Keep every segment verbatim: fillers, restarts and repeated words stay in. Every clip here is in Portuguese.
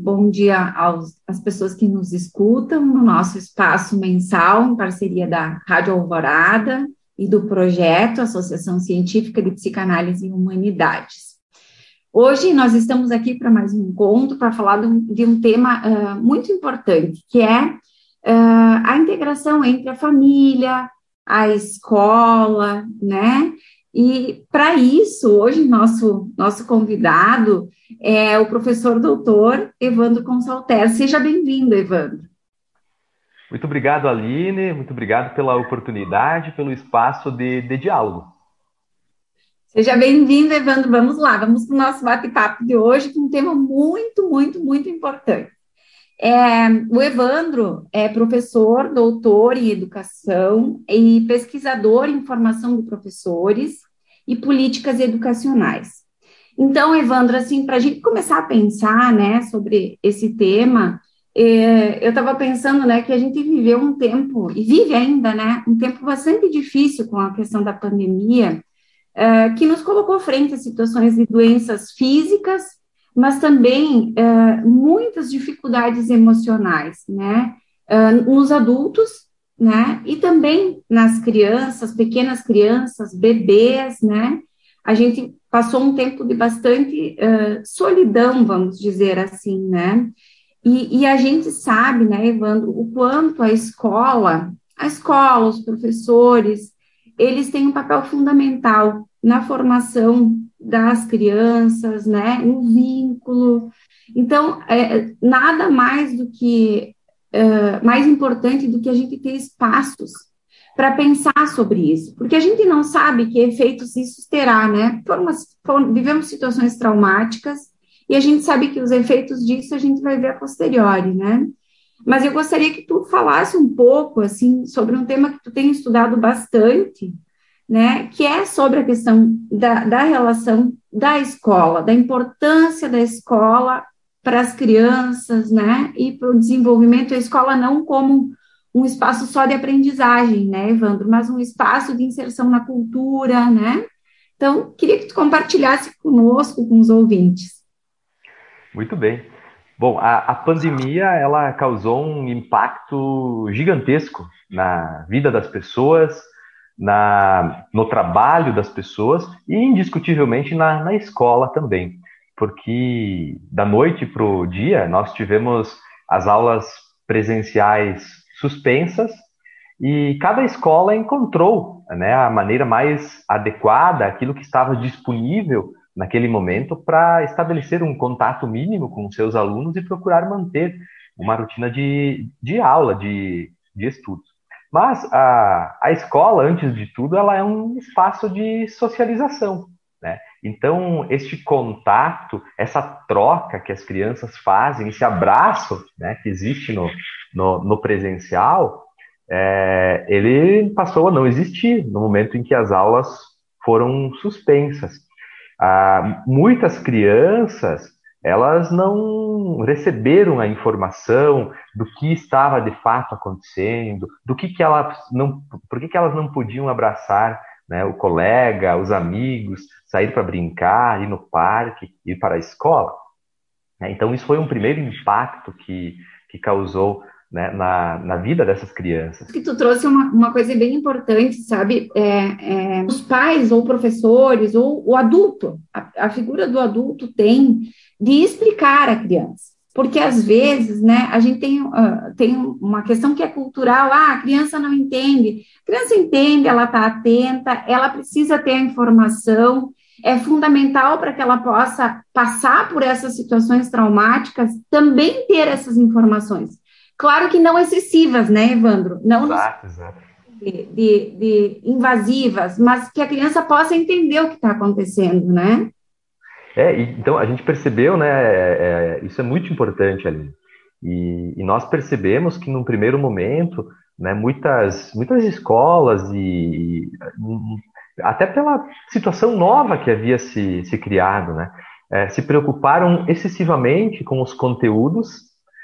bom dia aos, às pessoas que nos escutam no nosso espaço mensal, em parceria da Rádio Alvorada e do projeto Associação Científica de Psicanálise e Humanidades. Hoje nós estamos aqui para mais um encontro para falar de um, de um tema uh, muito importante, que é uh, a integração entre a família, a escola, né? E para isso, hoje, nosso, nosso convidado é o professor doutor Evandro Consalter. Seja bem-vindo, Evandro. Muito obrigado, Aline. Muito obrigado pela oportunidade, pelo espaço de, de diálogo. Seja bem-vindo, Evandro. Vamos lá, vamos para o nosso bate-papo de hoje, com um tema muito, muito, muito importante. É, o Evandro é professor, doutor em educação e pesquisador em formação de professores e políticas educacionais. Então, Evandro, assim, para a gente começar a pensar, né, sobre esse tema, é, eu estava pensando, né, que a gente viveu um tempo, e vive ainda, né, um tempo bastante difícil com a questão da pandemia, é, que nos colocou frente a situações de doenças físicas, mas também uh, muitas dificuldades emocionais, né, uh, nos adultos, né, e também nas crianças, pequenas crianças, bebês, né, a gente passou um tempo de bastante uh, solidão, vamos dizer assim, né, e, e a gente sabe, né, Evandro, o quanto a escola, a escola, os professores, eles têm um papel fundamental na formação das crianças, né, no vínculo. Então, é, nada mais do que, é, mais importante do que a gente ter espaços para pensar sobre isso, porque a gente não sabe que efeitos isso terá, né, Formos, vivemos situações traumáticas e a gente sabe que os efeitos disso a gente vai ver a posteriori, né, mas eu gostaria que tu falasse um pouco, assim, sobre um tema que tu tem estudado bastante, né, que é sobre a questão da, da relação da escola, da importância da escola para as crianças, né, e para o desenvolvimento da escola não como um espaço só de aprendizagem, né, Evandro, mas um espaço de inserção na cultura, né. Então, queria que tu compartilhasse conosco, com os ouvintes. Muito bem. Bom, a, a pandemia, ela causou um impacto gigantesco na vida das pessoas, Na, no trabalho das pessoas e, indiscutivelmente, na, na escola também. Porque da noite para o dia, nós tivemos as aulas presenciais suspensas e cada escola encontrou, né, a maneira mais adequada, aquilo que estava disponível naquele momento para estabelecer um contato mínimo com seus alunos e procurar manter uma rotina de, de aula, de, de estudos. Mas a, a escola, antes de tudo, ela é um espaço de socialização, né? Então, este contato, essa troca que as crianças fazem, esse abraço, né, que existe no, no, no presencial, é, ele passou a não existir no momento em que as aulas foram suspensas. Ah, muitas crianças, elas não receberam a informação do que estava de fato acontecendo, do que, que elas não, por que, que elas não podiam abraçar, né, o colega, os amigos, sair para brincar, ir no parque, ir para a escola. Então, isso foi um primeiro impacto que, que causou, né, na, na vida dessas crianças. Que tu trouxe uma, uma coisa bem importante, sabe? É, é, os pais ou professores ou o adulto, a, a figura do adulto tem de explicar à criança. Porque, às vezes, né, a gente tem, uh, tem uma questão que é cultural, ah, a criança não entende. A criança entende, ela está atenta, ela precisa ter a informação, é fundamental para que ela possa passar por essas situações traumáticas, também ter essas informações. Claro que não excessivas, né, Evandro? Não Exato, exato. De, de, de invasivas, mas que a criança possa entender o que está acontecendo, né? É, então a gente percebeu, né, é, é, isso é muito importante ali. E, e nós percebemos que num primeiro momento, né, muitas, muitas escolas e, e até pela situação nova que havia se, se criado, né, é, se preocuparam excessivamente com os conteúdos,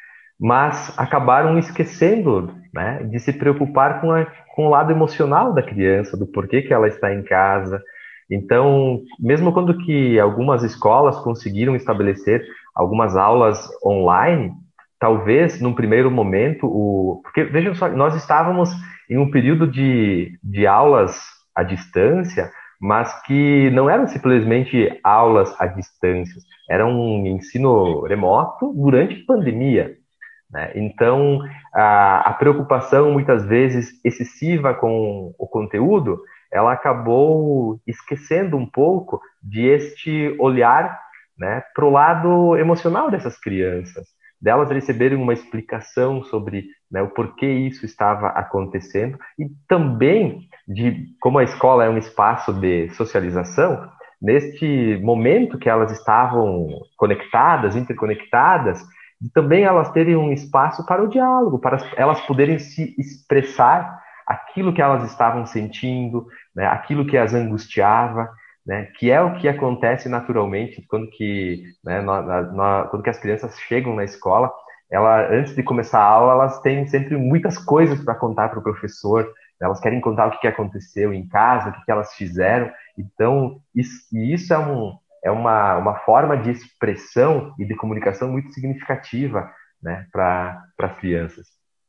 mas acabaram esquecendo, né, de se preocupar com, a, com o lado emocional da criança, do porquê que ela está em casa. Então, mesmo quando que algumas escolas conseguiram estabelecer algumas aulas online, talvez, num primeiro momento, o... porque, vejam só, nós estávamos em um período de, de aulas à distância, mas que não eram simplesmente aulas à distância, era um ensino remoto durante a pandemia, né? Então, a, a preocupação, muitas vezes, excessiva com o conteúdo, ela acabou esquecendo um pouco de este olhar, né, para o lado emocional dessas crianças, delas receberem uma explicação sobre, né, o porquê isso estava acontecendo, e também de como a escola é um espaço de socialização, neste momento que elas estavam conectadas, interconectadas, e também elas terem um espaço para o diálogo, para elas poderem se expressar aquilo que elas estavam sentindo, né, aquilo que as angustiava, né, que é o que acontece naturalmente quando que, né, nós, nós, quando que as crianças chegam na escola. Ela, antes de começar a aula, elas têm sempre muitas coisas para contar para o professor, né, elas querem contar o que aconteceu em casa, o que elas fizeram. Então, isso, isso é um é uma, uma forma de expressão e de comunicação muito significativa, né, para as crianças.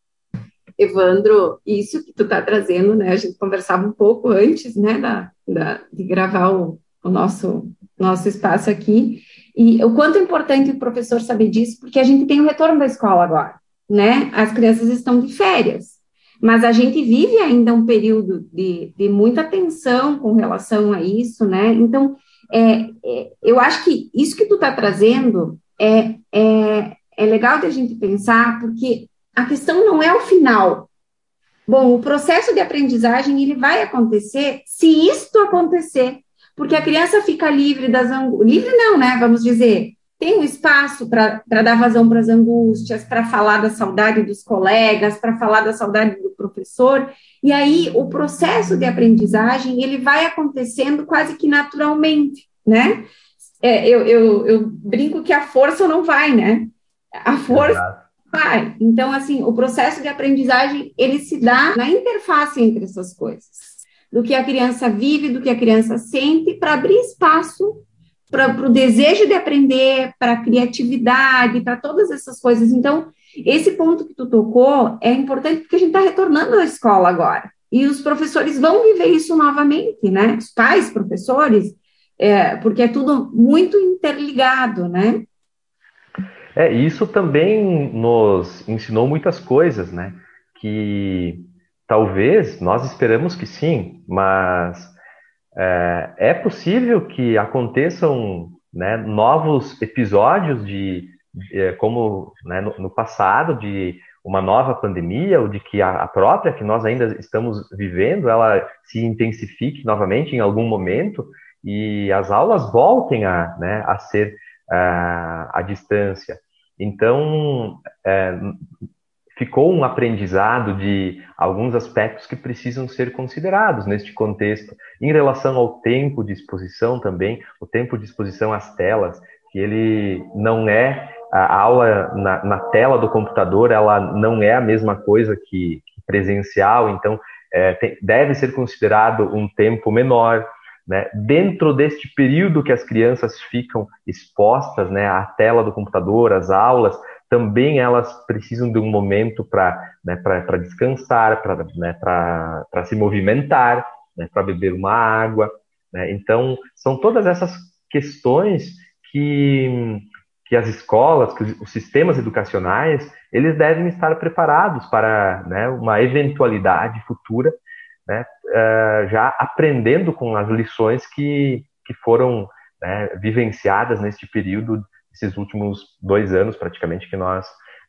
Evandro, isso que tu está trazendo, né? A gente conversava um pouco antes, né, da, da, de gravar o, o nosso, nosso espaço aqui, e o quanto é importante o professor saber disso, porque a gente tem o retorno da escola agora, né? As crianças estão de férias, mas a gente vive ainda um período de, de muita tensão com relação a isso, né? Então, é, é, eu acho que isso que tu está trazendo é, é, é legal de a gente pensar, porque a questão não é o final. Bom, o processo de aprendizagem ele vai acontecer se isto acontecer, porque a criança fica livre das angústias. Livre não, né? Vamos dizer, tem um espaço para dar vazão para as angústias, para falar da saudade dos colegas, para falar da saudade do professor, e aí o processo de aprendizagem ele vai acontecendo quase que naturalmente, né? É, eu, eu, eu brinco que a força não vai, né? A força Exato. vai. Então, assim, o processo de aprendizagem, ele se dá na interface entre essas coisas. Do que a criança vive, do que a criança sente, para abrir espaço para o desejo de aprender, para a criatividade, para todas essas coisas. Então, esse ponto que tu tocou é importante porque a gente está retornando à escola agora. E os professores vão viver isso novamente, né? Os pais, professores, é, porque é tudo muito interligado, né? É, isso também nos ensinou muitas coisas, né? Que talvez nós esperamos que sim, mas é, é possível que aconteçam, né, novos episódios de, de como, né, no, no passado, de uma nova pandemia, ou de que a, a própria que nós ainda estamos vivendo, ela se intensifique novamente em algum momento e as aulas voltem a, né, a ser uh, à distância. Então, é, ficou um aprendizado de alguns aspectos que precisam ser considerados neste contexto. Em relação ao tempo de exposição também, o tempo de exposição às telas, que ele não é, a aula na, na tela do computador, ela não é a mesma coisa que, que presencial, então é, tem, deve ser considerado um tempo menor, né? Dentro deste período que as crianças ficam expostas, né, à tela do computador, às aulas, também elas precisam de um momento para, né, para descansar, para, né, para se movimentar, né, para beber uma água, né? Então, são todas essas questões que, que as escolas, que os sistemas educacionais, eles devem estar preparados para, né, uma eventualidade futura, né, uh, já aprendendo com as lições que, que foram, né, vivenciadas neste período, esses últimos dois anos praticamente que nós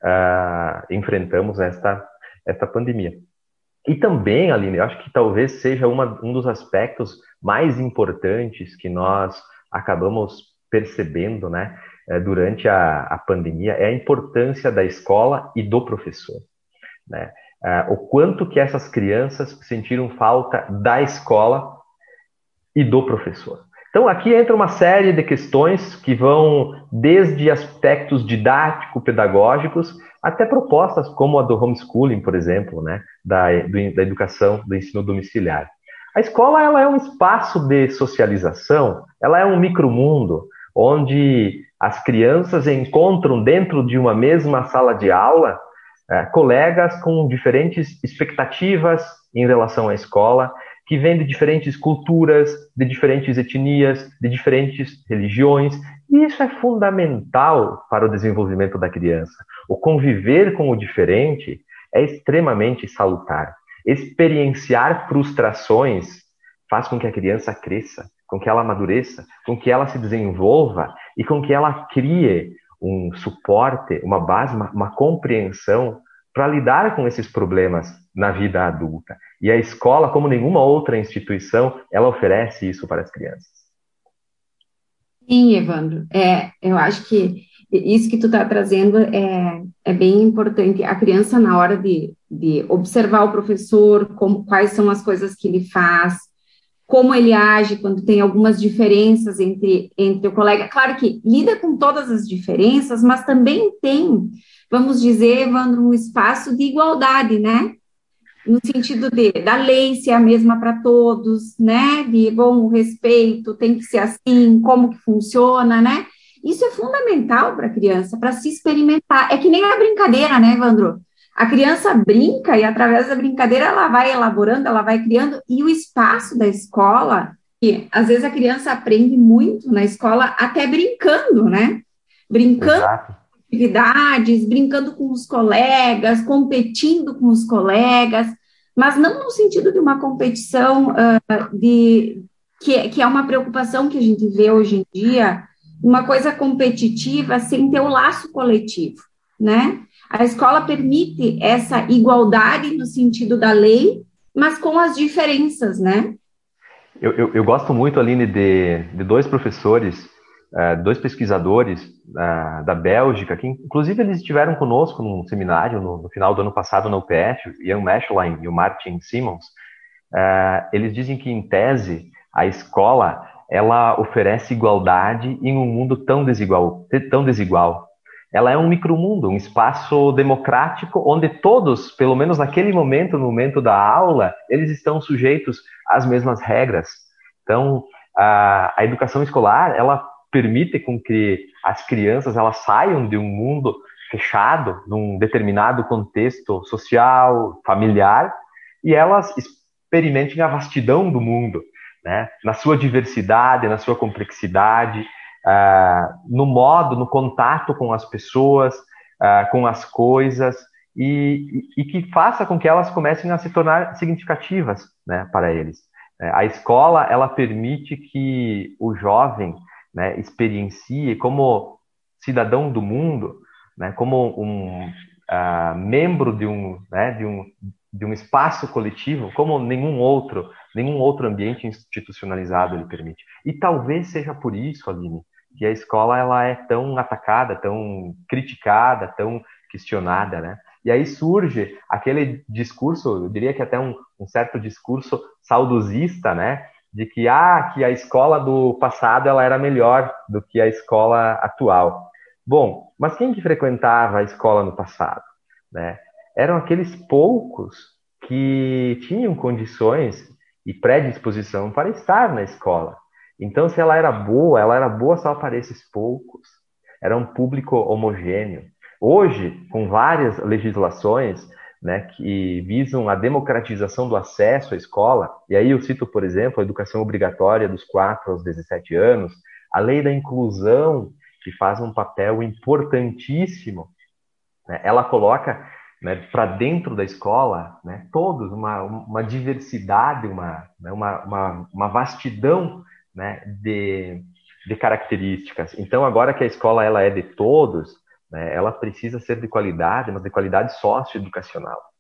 uh, enfrentamos esta, esta pandemia. E também, Aline, eu acho que talvez seja uma, um dos aspectos mais importantes que nós acabamos percebendo, né, durante a, a pandemia, é a importância da escola e do professor, né? Uh, o quanto que essas crianças sentiram falta da escola e do professor. Então, aqui entra uma série de questões que vão desde aspectos didático-pedagógicos até propostas como a do homeschooling, por exemplo, né, da, do, da educação, do ensino domiciliar. A escola, ela é um espaço de socialização, ela é um micromundo onde as crianças encontram dentro de uma mesma sala de aula é, colegas com diferentes expectativas em relação à escola, que vêm de diferentes culturas, de diferentes etnias, de diferentes religiões, e isso é fundamental para o desenvolvimento da criança. O conviver com o diferente é extremamente salutar. Experienciar frustrações faz com que a criança cresça, com que ela amadureça, com que ela se desenvolva e com que ela crie um suporte, uma base, uma, uma compreensão para lidar com esses problemas na vida adulta. E a escola, como nenhuma outra instituição, ela oferece isso para as crianças. Sim, Evandro, é, eu acho que isso que tu está trazendo é, é bem importante. A criança, na hora de, de observar o professor, como, quais são as coisas que ele faz, como ele age quando tem algumas diferenças entre, entre o colega. Claro que lida com todas as diferenças, mas também tem, vamos dizer, Evandro, um espaço de igualdade, né? No sentido de, da lei ser a mesma para todos, né? De, bom, o respeito tem que ser assim, como que funciona, né? Isso é fundamental para a criança, para se experimentar. É que nem a brincadeira, né, Evandro? A criança brinca e, através da brincadeira, ela vai elaborando, ela vai criando, e o espaço da escola, e às vezes a criança aprende muito na escola, até brincando, né? Brincando Exato. atividades, brincando com os colegas, competindo com os colegas, mas não no sentido de uma competição uh, de, que, que é uma preocupação que a gente vê hoje em dia, uma coisa competitiva sem ter o laço coletivo, né? A escola permite essa igualdade no sentido da lei, mas com as diferenças, né? Eu, eu, eu gosto muito, Aline, de, de dois professores, uh, dois pesquisadores uh, da Bélgica, que inclusive eles estiveram conosco num seminário no, no final do ano passado na U P F, Ian Mechelein e o Martin Simmons. Uh, eles dizem que, em tese, a escola ela oferece igualdade em um mundo tão desigual, tão desigual. Ela é um micromundo, um espaço democrático onde todos, pelo menos naquele momento, no momento da aula, eles estão sujeitos às mesmas regras. Então, a, a educação escolar, ela permite com que as crianças elas saiam de um mundo fechado, num determinado contexto social, familiar, e elas experimentem a vastidão do mundo, né? Na sua diversidade, na sua complexidade, Uh, no modo, no contato com as pessoas, uh, com as coisas, e, e, e que faça com que elas comecem a se tornar significativas, né, para eles. Uh, a escola, ela permite que o jovem, né, experiencie como cidadão do mundo, né, como um uh, membro de um, né, de um, de um espaço coletivo, como nenhum outro, nenhum outro ambiente institucionalizado ele permite. E talvez seja por isso, Aline, que a escola ela é tão atacada, tão criticada, tão questionada, né? E aí surge aquele discurso, eu diria que até um, um certo discurso saudosista, né? De que, ah, que a escola do passado ela era melhor do que a escola atual. Bom, mas quem que frequentava a escola no passado, né? Eram aqueles poucos que tinham condições e predisposição para estar na escola. Então, se ela era boa, ela era boa só para esses poucos. Era um público homogêneo. Hoje, com várias legislações, né, que visam a democratização do acesso à escola, e aí eu cito, por exemplo, a educação obrigatória dos quatro aos dezessete anos, a lei da inclusão, que faz um papel importantíssimo, né, ela coloca, né, para dentro da escola, né, todos, uma, uma diversidade, uma, né, uma, uma, uma vastidão, né, de, de características. Então, agora que a escola ela é de todos, né, ela precisa ser de qualidade, mas de qualidade socioeducacional.